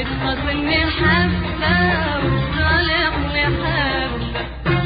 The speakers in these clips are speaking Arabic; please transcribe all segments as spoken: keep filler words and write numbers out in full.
بتخاصمني حبة وتصالحني حبة.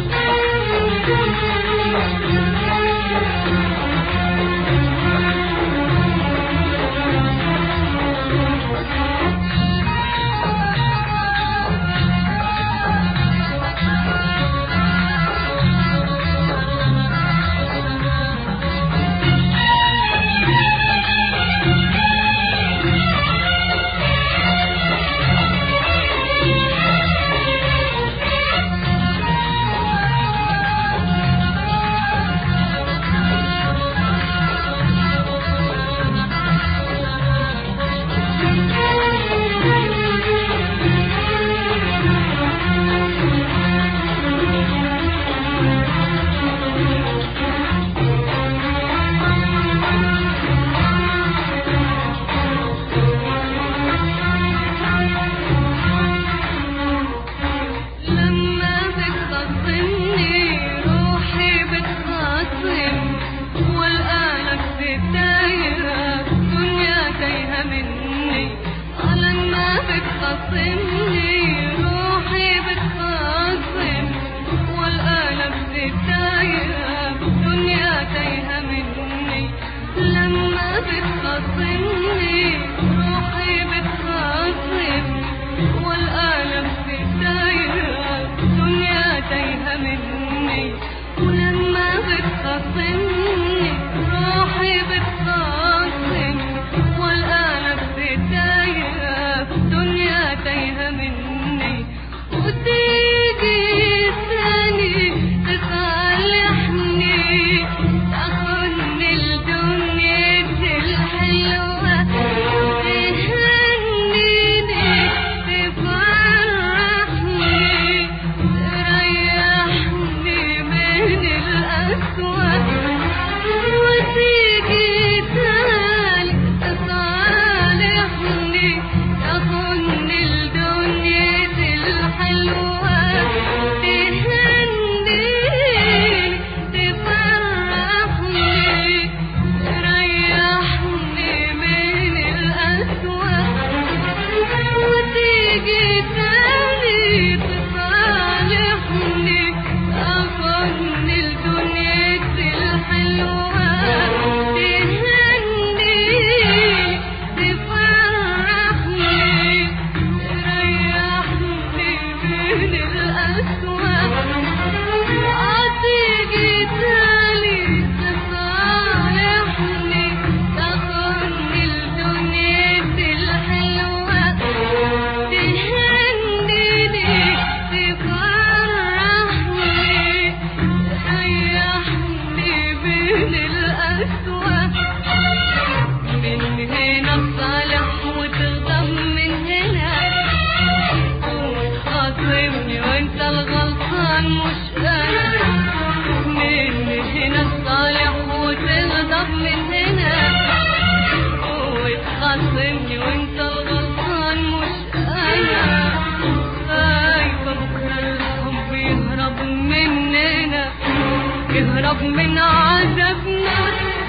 يهرب من عذابنا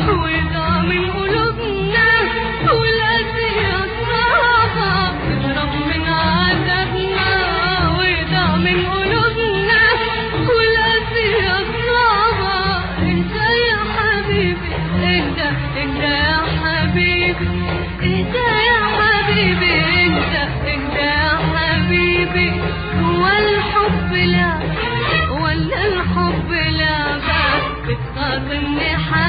ويضاع من قلوبنا والأسية صعبة. يهرب من عذابنا ويضاع من قلوبنا والأسية صعبة. انت يا حبيبي انت انت يا حبيبي انت يا حبيبي انت انت يا حبيبي. هو الحب لا ولا الحب لا بتخاصمني حبة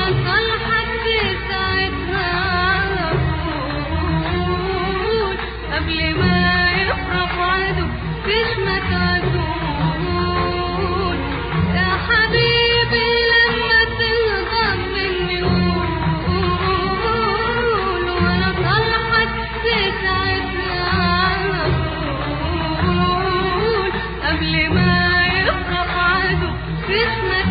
صالحك في ساعتها على طول قبل ما يفرق عدو تشمت عدول يا حبيبي لما تغضب مني قول وانا صالحك في ساعتها على طول قبل ما يفرق عدو تشمت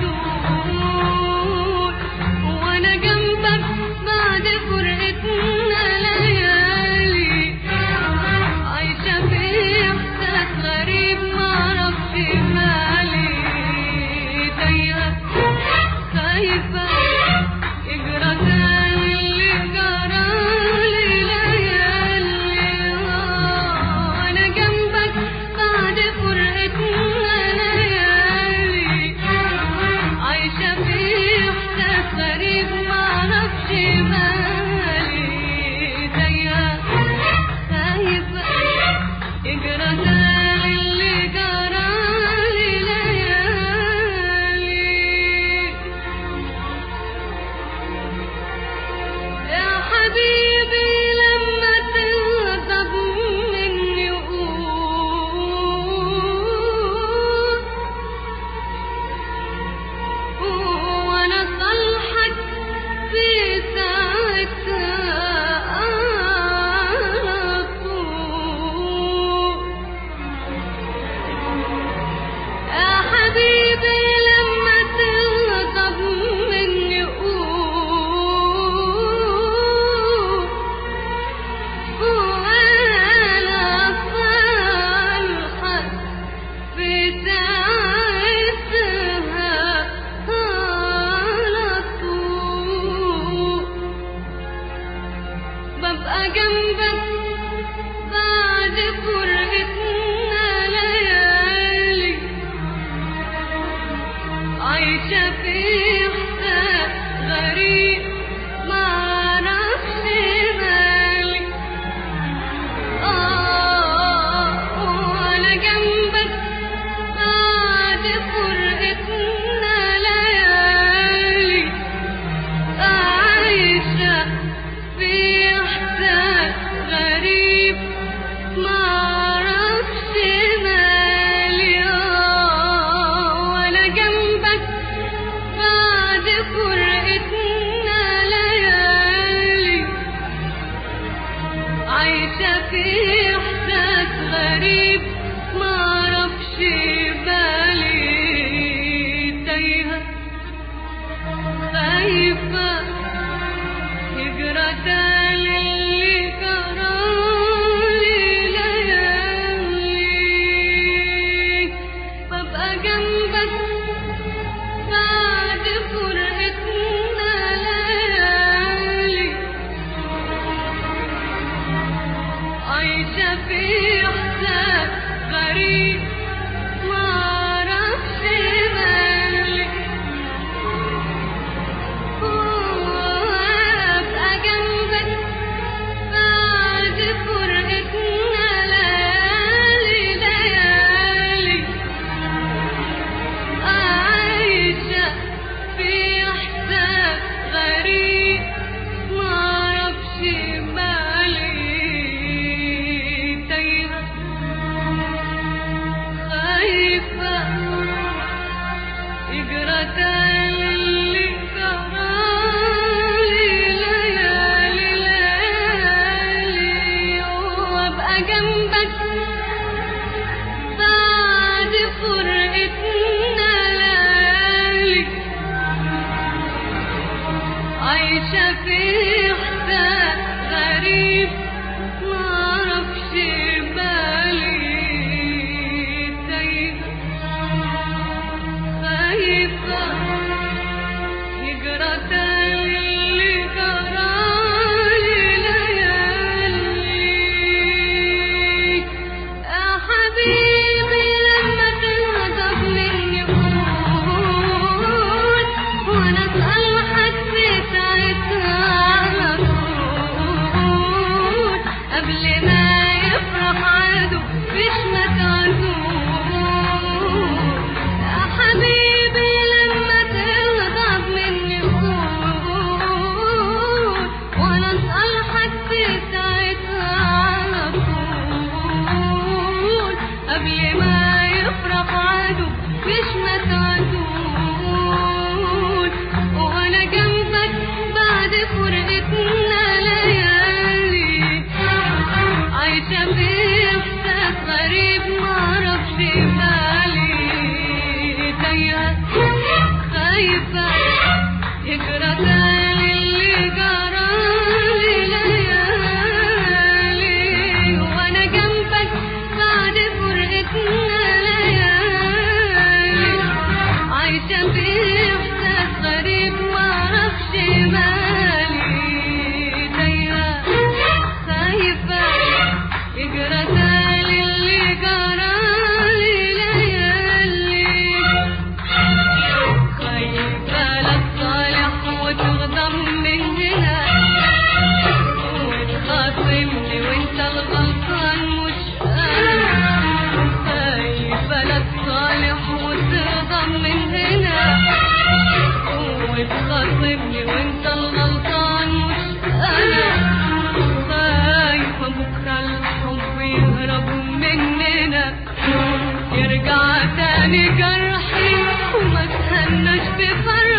عدول وانا جنبك بعد فرقتنا ليالي عايشة في احساس غريب معرفش مالي تايهة خايفة اجرى تاني اللي جرالي ليالي وانا جنبك بعد فرقتنا ليالي عايشة في احساس غريب معرفش مالي تايهة خايفة اجرى تاني اللي جرالي ليالي يا حبيبي لما تغضب مني قول وانا صالحك في ساعتها على طول يا حبيبي لما تغضب مني قول وانا صالحك في ساعتها على طول ببقى جنبك بعد فرقتنا ليالي عايشة في احساس غريب معرفش مالي آه وانا جنبك بعد فرقتنا ليالي عايشة في احساس غريب معرفش مالي آه وانا جنبك بعد فرقتنا ليالي عايشة في احساس غريب معرفش بالي تايهة خايفة يجرى تاني اللي جرالي ليالي ببقى جنبك بعد فرقتنا ليالي عايشة في احساس غريب معرفش مالي وابقى جنبك بعد فرقتنا ليالي ليالي عايشة في احساس غريب معرفش بالي تايهة خايفة يجرى تاني اللي جرالي ليالي ليالي وابقى جنبك بعد فرقتنا ليالي عايشة في احساس غريب معرفش بالي تايهة خايفة يجرى تاني اللي جرالي ليالي يا حبيبي لما تغضب مني قول وانا صالحك في ساعتها على طول ظلمني وانت الغلطان مش انا. خايفة بكرة الحب يهرب مننا، يرجع تاني جرحي وما تهناش بفرق